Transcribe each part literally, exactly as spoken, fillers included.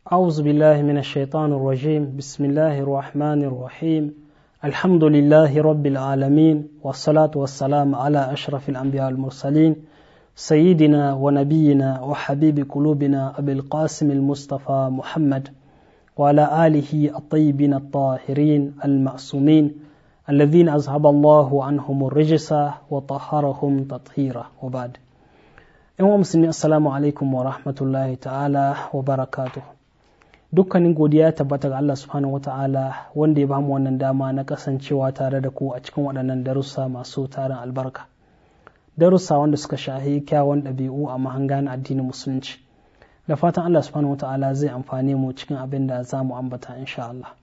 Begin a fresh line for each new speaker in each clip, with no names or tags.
أعوذ بالله من الشيطان الرجيم بسم الله الرحمن الرحيم الحمد لله رب العالمين والصلاة والسلام على أشرف الأنبياء المرسلين سيدنا ونبينا وحبيب قلوبنا أبي القاسم المصطفى محمد وعلى آله الطيبين الطاهرين المعصومين الذين أذهب الله عنهم الرجس وطهرهم تطهيرا وبعد ‘Yan musulmi assalamu alaikum wa rahmatullahi ta'ala wa barakatuh. Dukkanin godiya tabbata ga Allah subhanahu wa ta'ala wanda ya bamu wannan dama na kasancewa tare da ku a cikin waɗannan darussa masu tarin albarka. Darussa wanda suka shahi kyawun ɗabi'u a mahangan addinin musulunci. Da fatan Allah subhanahu wa ta'ala zai amfane mu cikin abin da za mu ambata insha Allah.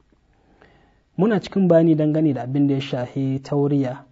Muna cikin bayani dangane da abin da ya shahi tauriya,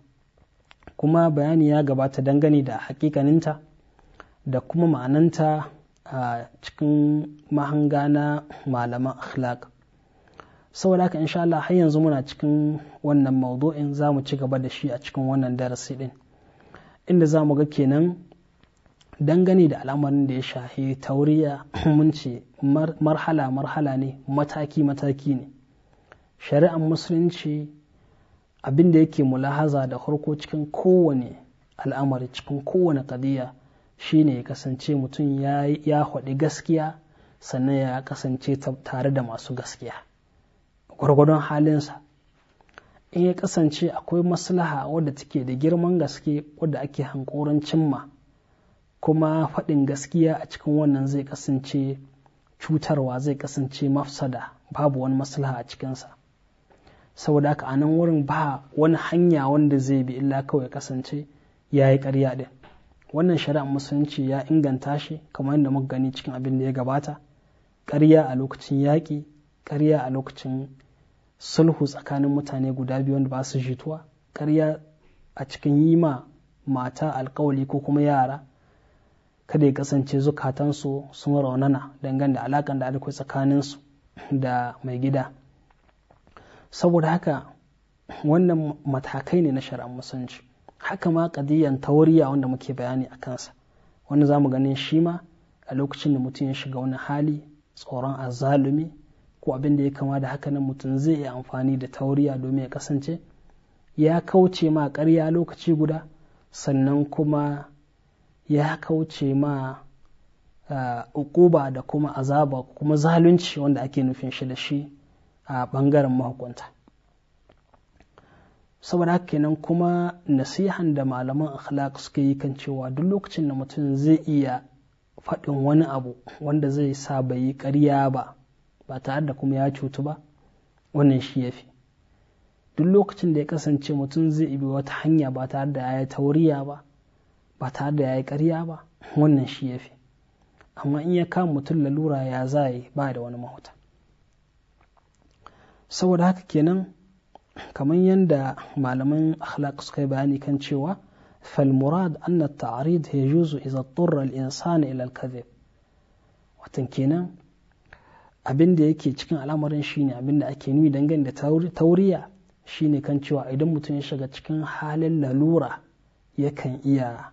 kuma bayani ya gabata dangane da hakikaninta da kuma ma'ananta a cikin mahanga na malaman akhlaq. Saboda haka insha Allah har yanzu muna cikin wannan maudu'in, za mu ci gaba da shi a cikin wannan darasi din, inda za mu ga kenan dangane da al'amarin da ya shahi tauriya mun ce marhala marhala ne, mataki mataki ne. Shari'ar musulunci abin da yake mulahaza da farko cikin kowane al'amari, cikin kowane qadiya, shine ya kasance mutum ya ya haɗi gaskiya, sannan ya kasance tare da masu gaskiya gwargwadon halinsa. In ya kasance akwai maslaha wadda take da girman gaske wadda ake hankoron cimma, kuma faɗin gaskiya a cikin wannan zai kasance cutarwa, zai kasance mafsada, babu wani maslaha a cikinsa. Saboda haka a nan wurin ba wani hanya wanda zai bi illa kawai kasance ya yi ƙarya ɗin. Wannan shari'ar musulunci ya inganta shi kamar yadda muka gani cikin abin da ya gabata. Ƙarya a lokacin yaƙi, ƙarya a lokacin sulhu tsakanin mutane guda biyu wanda ba su jituwa, ƙarya a cikin yi ma mata alƙawali ko kuma yara, kada ya kasance zukatansu sun raunana dangane da alaƙan da akwai tsakaninsu da mai gida. Saboda haka wannan matakai ne na shari'ar musulunci. Haka ma ƙadiyyar tauriya wanda muke bayani a kansa, wanda za mu ganin shi ma a lokacin da mutum ya shiga wani hali, tsoron azzalumi ko abin da ya kama da haka nan, mutum zai iya amfani da tauriya domin ya kasance ya kauce ma ƙarya lokaci guda, sannan kuma ya kauce ma uquba da kuma azaba kuma zalunci wanda ake nufin shi da shi a ɓangaren mahukunta. Saboda haka kenan kuma nasihan da malaman akhlaq suka yi kan cewa duk lokacin da mutum zai iya faɗin wani abu wanda zai sa bai yi ƙarya ba ba tare da kuma ya cutu ba, wannan shi yafi. Duk lokacin da ya kasance mutum zai ibi wata hanya ba tare da ya yi tauriya ba, ba tare da ya yi ƙarya ba, wannan shi yafi. Amma in ya kama mutum lalura, ya zai ba da wani mahuta. Saboda haka kenan kamar yadda malaman akhlaq suka yi bayani kan cewa fal murad anna at-ta'rid yajuzu idza turra al-insan ila al-kadhib. Watan kenan abin da yake cikin al'amarin shine abin da ake nuni dangane da tauriya shine kan cewa idan mutum ya shiga cikin halin lalura yakan iya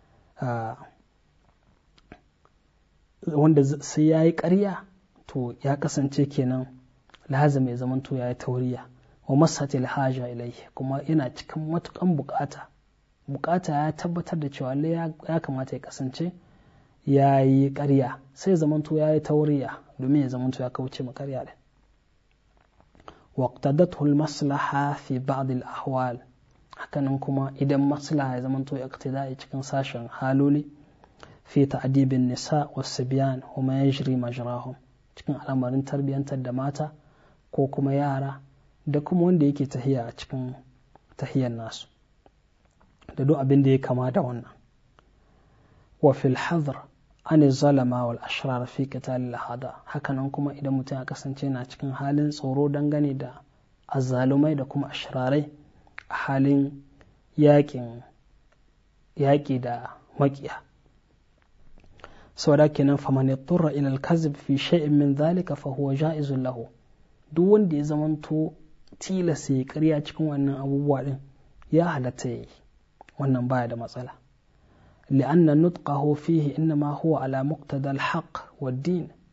wanda sai ya yi ƙarya, to ya kasance kenan lazim ya zamanto ya yi tauriya. Wa masatil haja ilaihi, kuma yana cikin matukan bukata bukata ya tabbatar da cewa ya kamata ya kasance ya yi ƙarya, sai zamanto ya yi tauriya domin ya zamanto ya kauce ma ƙarya din. Waqtadathu al-maslaha fi ba'd al-ahwal, hakanan kuma idan maslaha ya zamanto iqtida'i cikin sashen haloli, fi ta'dibin nisa was-sibyan wa ma yajri majrahum, cikin al'amarin tarbiyantar da mata ko kuma yara da kuma wanda yake tahiya a cikin tahiyar nasu da duk abin da ya kama da wannan. Wa fil hadr an zalama wal ashrar fi qital al hada, hakanan kuma idan mutum ya kasance yana cikin halin tsoro dangane da azzalumai da kuma ashrarai a halin yakin yaki da makiya. Saboda kenan faman yattara ila al kazib fi shay'in min dhalika fa huwa ja'izun lahu, duk wanda ya zamanto tilasta ya karya cikin wannan abubuwa din ya halatta yi, wannan baya da matsala. li'anna nutqahu fihi innama huwa ala muqtada al-haqq wad-din,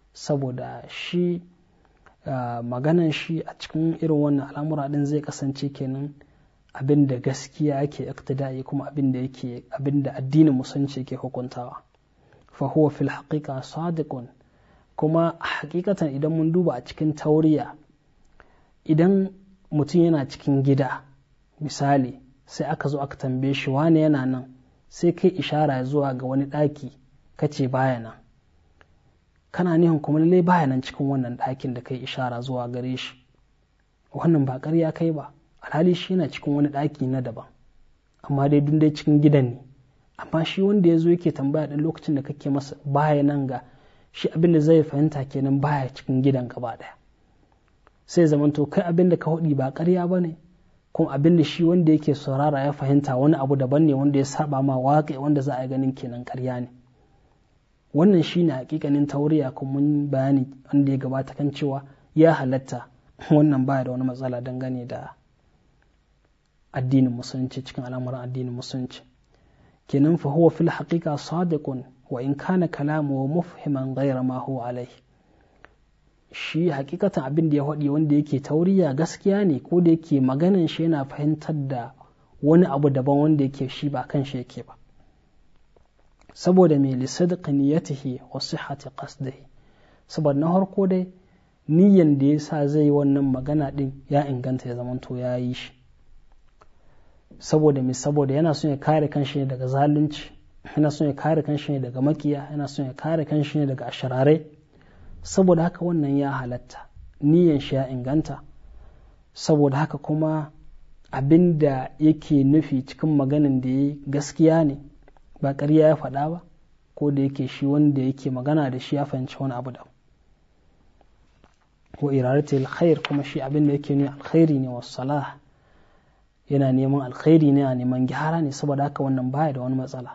saboda shi uh, maganan shi a cikin irin wannan al'amura din zai kasance kenan abin da gaskiya yake iktidai kuma abin da yake abin da addinin musulunci yake hukuntawa. Fa huwa fil haqiqa sadiqun, kuma hakikatan idan mun duba a cikin tauriya, idan mutum yana cikin gida misali sai aka zo aka tambaye shi wane yana nan, sai kai ishara zuwa ga wani ɗaki kace baya nan, kana nihin kuma lallai baya nan cikin wannan ɗakin da kai ishara zuwa gare shi, wannan ba ƙarya kai ba, alhali shi yana cikin wani ɗaki na daban amma dai dun dai cikin gidan ne. Amma shi wanda ya zo yake tambaya ɗin lokacin da kake masa baya nan ga shi, abin da zai fahimta kenan baya cikin gidan gaba ɗaya, sai zamanto kai abin da ka hudi ba ƙarya ba ne, kuma abin da shi wanda yake saurara ya fahimta wani abu daban ne wanda ya saba ma waƙe wanda za a ganin kenan ƙarya ne. Wannan shi ne hakikanin tauriya, kuma mun bayani wanda ya gabata kan cewa ya halatta, wannan baya da wani matsala dangane da addinin musulunci, cikin al'amuran addinin musulunci. kenan fa huwa fil haqiqa sadiqun wa in kana kalamu mufhiman ghayra ma huwa alayhi. Shi hakikatan abin da ya faɗi wanda yake tauriya gaskiya ne, ko da yake maganan shi yana fahimtar da wani abu daban wanda yake shi ba kan shi yake ba, saboda mai lisadqi niyyatihi wa sihhati qasdihi, saboda na harko dai niyyan da yasa zai wannan magana din ya inganta, ya zamanto ya yi shi saboda mai saboda yana son ya kare kanshi ne daga zalunci, yana son ya kare kanshi ne daga makiya, yana son ya kare kanshi ne daga ashararai. Saboda haka wannan ya halatta, niyan shi ya inganta. Saboda haka kuma abin da yake nufi cikin maganin da ya gaskiya ne, ba ƙarya ya faɗa ba, ko da yake shi wanda yake magana da shi ya fahimci wani abu da wa iradati alkhair, kuma shi abin da yake nuni alkhairi ne wa salah, yana neman alkhairi ne, a neman gyara ne, saboda haka wannan baya da wani matsala.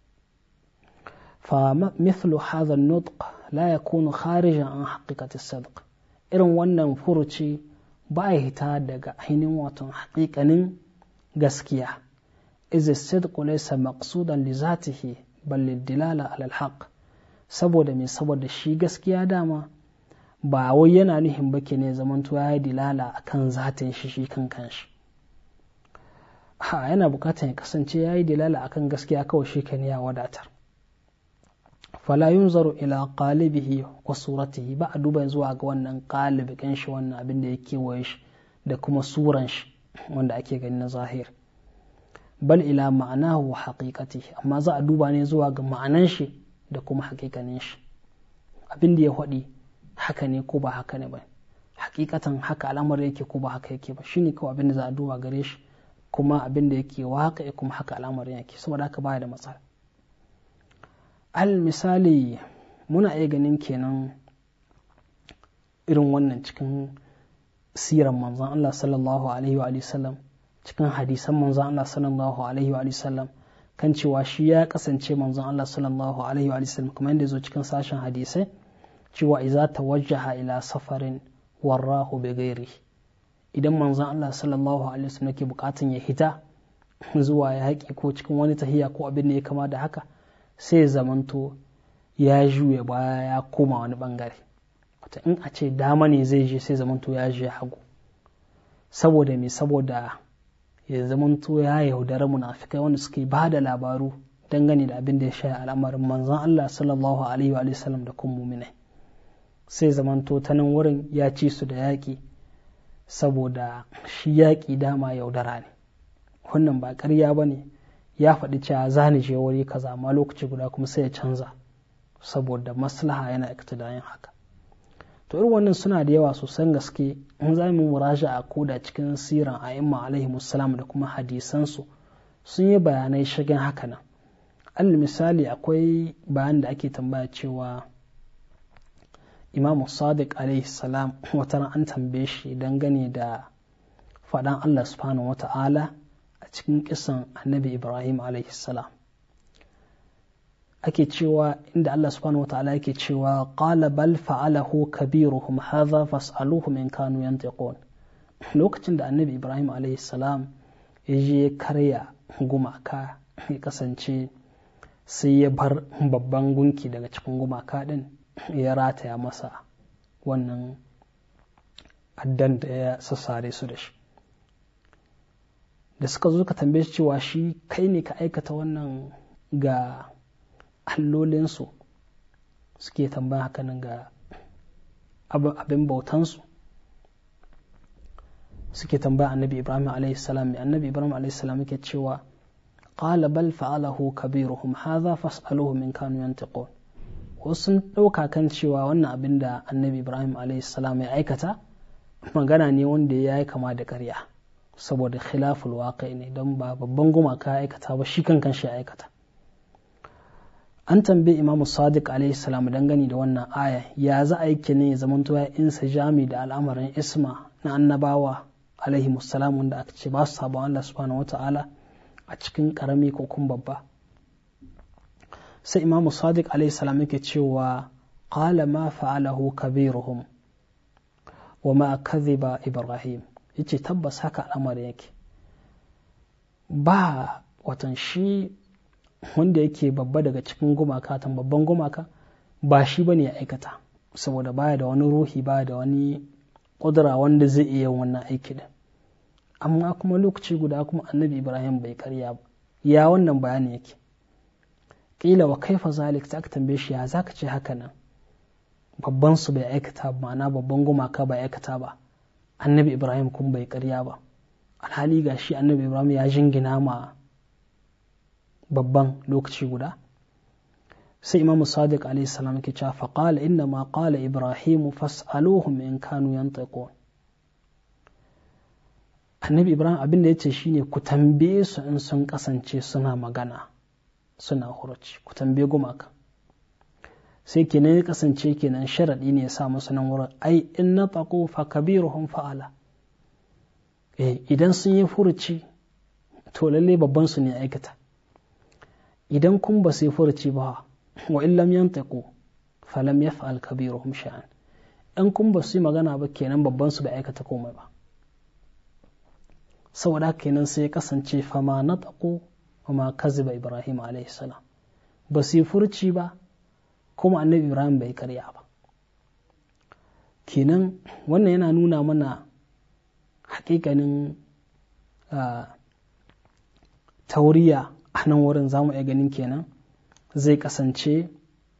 fa mithlu hadha an-nutq la yakunu kharijan an haqiqati as-sadq, irin wannan furuci ba ya hita daga ainihin wato haƙiƙanin gaskiya. Iz as-sidqu laysa maqsudan li zatihi bal lid-dilala ala al-haqq, saboda me saboda shi gaskiya dama ba wai yana nuhin bake ne zamanto ya yi dilala akan zatin shi shi kan kanshi. Ha, yana bukatar ya kasance ya yi dilala akan gaskiya kawai shi kan ya wadatar. Fala yunzaru ila qalibihi wa suratihi, ba a duba zuwa ga wannan qalibi kan shi, wannan abin da yake waye shi da kuma suran shi wanda ake gani na zahir, bal ila ma'anahu wa haqiqatihi, amma za a duba ne zuwa ga ma'anan shi da kuma haƙiƙanin shi. Abin da ya faɗi haka ne ko ba haka ne ba, hakikatan haka al'amari yake ko ba haka yake ba, shine kawai abin da za a duba gare shi, kuma abin da yake waƙa kuma haka al'amarin yake, saboda haka baya da matsala. Al misali muna iya ganin kenan irin wannan cikin siran manzon Allah sallallahu alaihi wa sallam, cikin hadisan manzon Allah sallallahu alaihi wa sallam, kan cewa shi ya kasance manzon Allah sallallahu alaihi wa sallam kamar yadda zo cikin sashen hadisai cewa iza tawajjaha ila safarin warrahu bi ghairi, idan manzon Allah sallallahu alaihi wa sallam yake bukatun ya hita zuwa ya haƙi ko cikin wani tahiya ko abin da ya kama da haka, sai zamanto ya juya baya ya koma wani bangare. Wata in a ce dama ne zai je sai zamanto ya je hagu, saboda me saboda ya zamanto ya yaudara munafikai wanda suke ba da labaru dangane da abin da ya sha al'amarin manzon Allah sallallahu alaihi wa sallam da kuma mu'minai, sai zamanto ta nan wurin ya ci su da yaƙi, saboda shi yaƙi dama yaudara ne. Wannan ba ƙarya ba ne, ya faɗi cewa za ni je wuri kaza amma lokaci guda kuma sai ya canza, saboda maslaha yana iktidayin haka. To irin wannan suna da yawa sosan gaske, in za mu muraja a koda cikin siran a'imma alaihi musallam da kuma hadisansu sun yi bayanai shigen haka nan. Al misali akwai bayan da ake tambaya cewa Imam Sadiq alaihi salam wata an tambaye shi dangane da faɗan Allah subhanahu wata'ala a cikin kisan annabi Ibrahim alaihi salam, ake cewa inda Allah subhanahu wata'ala yake cewa qala bal fa'alahu kabiruhum hadha fas'aluhum in kanu yantiqun. Lokacin da annabi Ibrahim alaihi salam ya je karya gumaka, ya kasance sai ya bar babban gunki daga cikin gumaka din ya rataya masa wannan addan da ya sassare su da shi. Da suka zo ka tambaye shi cewa shi kai ne ka aikata wannan ga allolinsu, suke tambaya hakanan ga abin bautansu, suke tambaya annabi Ibrahim alaihissalam. Annabi Ibrahim alaihissalam yake cewa qala bal fa'alahu kabiruhum hadha fas'aluhum in kanu yantiqun. Wasu sun ɗauka kan cewa wannan abin da annabi Ibrahim alaihissalam ya aikata magana ne wanda ya yi kama da ƙarya, saboda khilaful waqi ne, don ba babban gumaka ya aikata ba, shi kankan shi ya aikata. An tambayi Imam Sadiq alaihi salam dangane da wannan aya, ya za a yi ne ya zamanto ya insa jami da al'amarin isma na annabawa alaihi musallam, wanda aka ce ba su sabon Allah subhanahu wata'ala a cikin karami ko kun babba. Sai Imam Sadiq alaihi salam yake cewa qala ma fa'alahu kabiruhum wa ma kadhiba Ibrahim. Yace tabbas haka al'amarin yake, ba watan shi wanda yake babba daga cikin gumaka, tan babban gumaka ba shi bane ya aikata, saboda baya da wani ruhi, baya da wani kudura wanda zai iya wannan aiki din. Amma kuma lokaci guda kuma annabi Ibrahim bai karya ba. Ya wannan bayani yake. Kila wa kaifa zalik, ta aka tambaye shi ya zaka ce haka nan, babban su bai aikata ba, ma'ana babban gumaka bai aikata ba, annabi Ibrahim kuma bai karya ba. Alhali ga shi annabi Ibrahim ya jingina ma babban lokaci guda. Sai Imam Sadiq alaihi salam yake cewa fa qala inna ma qala Ibrahim fas'aluhum in kanu yantiqun. Annabi Ibrahim abin da yace shine ku tambaye su in sun kasance suna magana, suna huruci, ku tambaye gumaka. Sai kenan ya kasance kenan sharadi ne ya sa musu nan wurin ai in nataqu fa kabiruhum fa'ala. Eh idan sun yi furuci to lalle babban su ne aikata. Idan kun ba su yi furuci ba, wa in lam yantiqu fa lam yaf'al kabiruhum sha'an. In kun ba su yi magana ba kenan babban su bai aikata komai ba. Saboda kenan sai ya kasance fa ma nataqu wa ma kaziba Ibrahim alaihi salam. Ba su yi furuci ba kuma annabi Ibrahim bai karya ba. Kenan wannan yana nuna mana hakikanin tauriya a nan wurin. Za mu iya ganin kenan zai kasance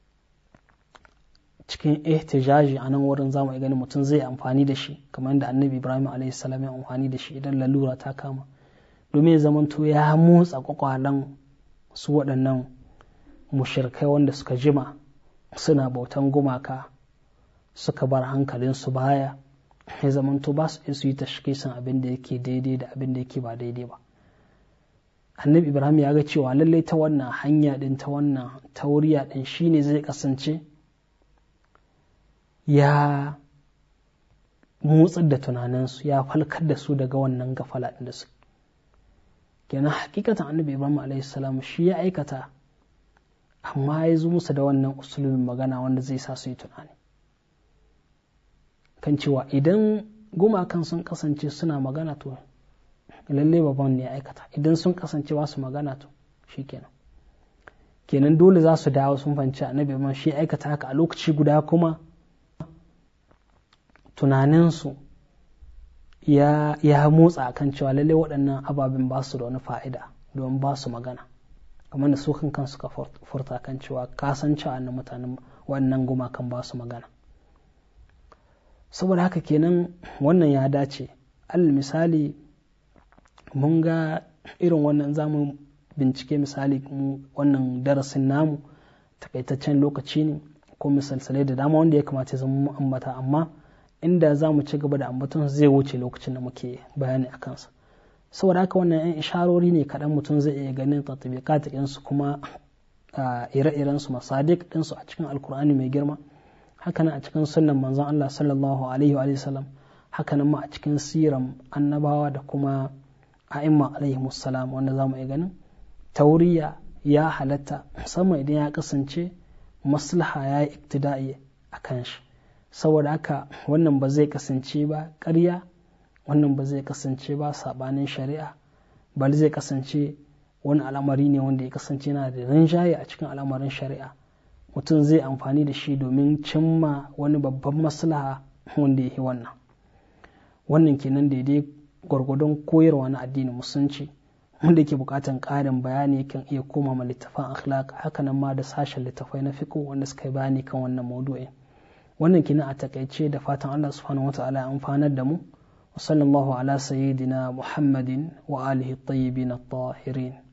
cikin ihtijaji a nan wurin. Za mu iya ganin mutum zai amfani da shi kamar yadda annabi Ibrahim alaihi salam ya amfani da shi idan lalura ta kama, domin ya zamanto ya motsa kwakwalen su waɗannan mushrikai wanda suka jima suna bautan gumaka, suka bar hankalinsu baya, ya zamanto ba su su yi tashkisin abin da yake daidai da abin da yake ba daidai ba. Annabi Ibrahim ya ga cewa lallai ta wannan hanya din, ta wannan tauriya din shine zai kasance ya motsar da tunaninsu, ya falkar da su daga wannan gafala din da su. Kenan hakikatan annabi Ibrahim alaihi salam shi ya aikata, amma ya zo musu da wannan usulubin magana wanda zai sa su yi tunani kan cewa idan gumakan sun kasance suna magana to lalle babban ne ya aikata, idan sun kasance ba su magana to shi kenan kenan dole za su dawo sun fanci annabi Ibrahim shi aikata haka. A lokaci guda kuma tunaninsu ya, ya motsa kan cewa lalle waɗannan ababen ba su da wani fa'ida don ba su magana, kamar da su kankan suka furta kan cewa kasance a mutanen wannan gumakan ba su magana. Saboda haka kenan wannan ya dace. Al misali mun ga irin wannan zamu bincike, misali wannan darasin namu takaitaccen lokaci ne ko misalsalai da dama wanda ya kamata ya zama ambata, amma inda za mu ci gaba da ambaton zai wuce lokacin da muke bayani a kansa. Saboda haka wannan yan isharori ne kaɗan mutum zai iya ganin tatbiqat ɗinsu kuma ire-iren su masadiq ɗinsu a cikin alkur'ani mai girma, hakanan a cikin sunnan manzon Allah sallallahu alaihi wa sallam, hakanan ma a cikin siran annabawa da kuma a'imma alaihi musallam, wanda za mu iya ganin tauriya ya halatta musamman idan ya kasance maslaha ya yi iktida'i a kan shi. Saboda haka wannan ba zai kasance ba ƙarya, wannan ba zai kasance ba sabanin shari'a, bal zai kasance wani al'amari ne wanda ya kasance yana da rinjaye a cikin al'amarin shari'a, mutum zai amfani da shi domin cimma wani babban maslaha wanda ya yi wannan wannan kenan daidai gwargwadon koyarwa na addinin musulunci. Wanda ke bukatan ƙarin bayani kan iya koma ma littafin akhlaq, hakanan ma da sashen littafai na fiqh wanda suka yi bayani kan wannan maudu'in. Wannan kenan a takaice, da fatan Allah subhanahu wata'ala ya amfanar da mu. Wa sallallahu ala sayyidina Muhammadin wa alihi at-tayyibin at-tahirin.